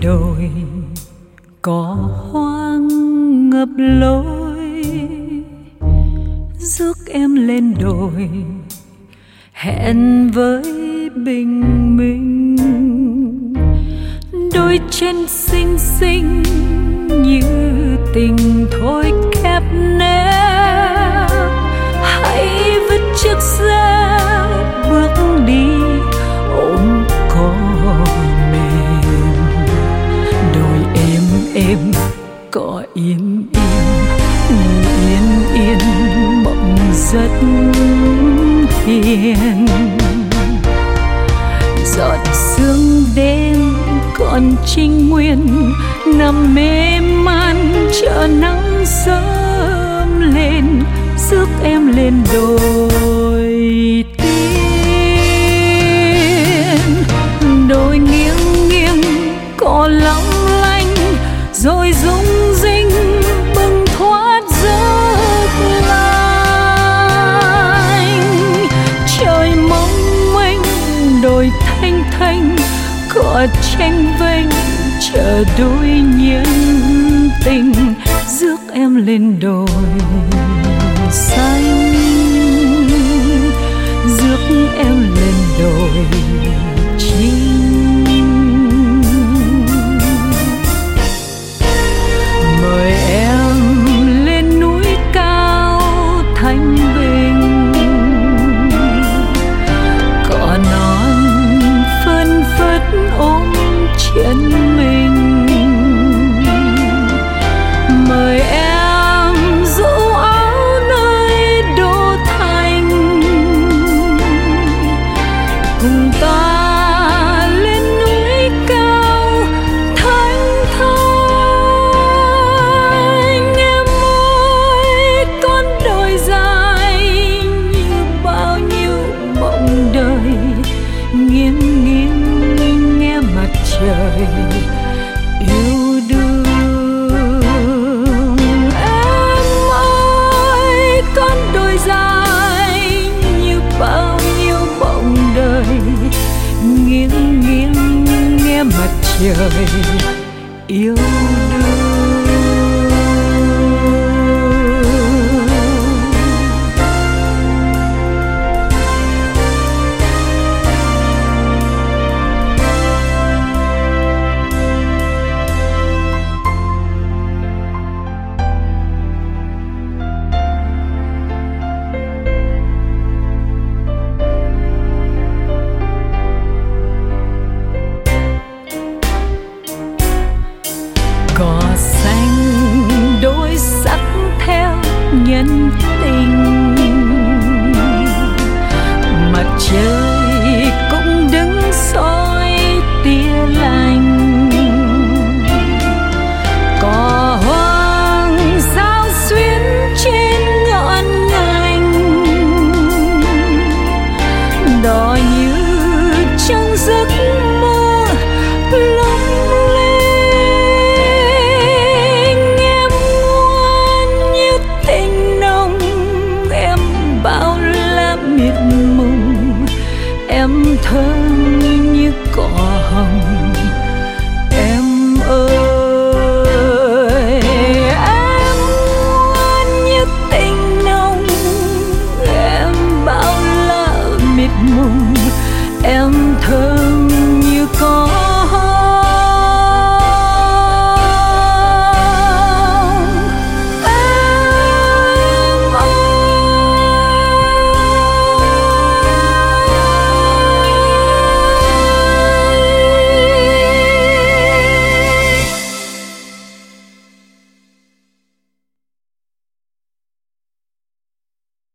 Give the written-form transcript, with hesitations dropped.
đồi có hoa ngập lối, rước em lên đồi hẹn với bình minh. Đôi chân xinh xinh như tình thôi khép nép, hãy vứt chiếc xe bước đi ôm cỏ mềm. Đồi êm êm cỏ im im, ngủ yên yên mộng rất hiền. Giọt sương đêm còn trinh nguyên nằm mê man chờ nắng sớm lên, rước em lên đồi tiên. Đồi nghiêng nghiêng cỏ long lanh rồi rung rinh bừng thoát giấc lành. Trời mong manh đồi thanh thanh cỏ tranh vênh chờ đôi nhân tình, rước em lên đồi xanh, rước em lên đồi chinh. Mời em lên núi cao thanh bình, cỏ non phơn phất ôm chân mình. Mời em dỗ áo nơi đô thành, cùng ta lên núi cao thanh thanh. Em ơi con đồi dài như bao nhiêu mộng đời, nghiêng nghiêng nghe mặt trời yêu đương. Em ơi con đồi dài như bao nhiêu mộng đời, nghiêng nghiêng nghe mặt trời yêu đương. Cỏ xanh đôi sắc theo nhân tình, mặt trời cũng đứng soi tia lành. Cỏ hoang sao xuyến trên ngọn ngành, đỏ như trong giấc mơ lung linh. Em ngoan như tình nồng, em bao la miệt mùng, em thơm như cỏ hồng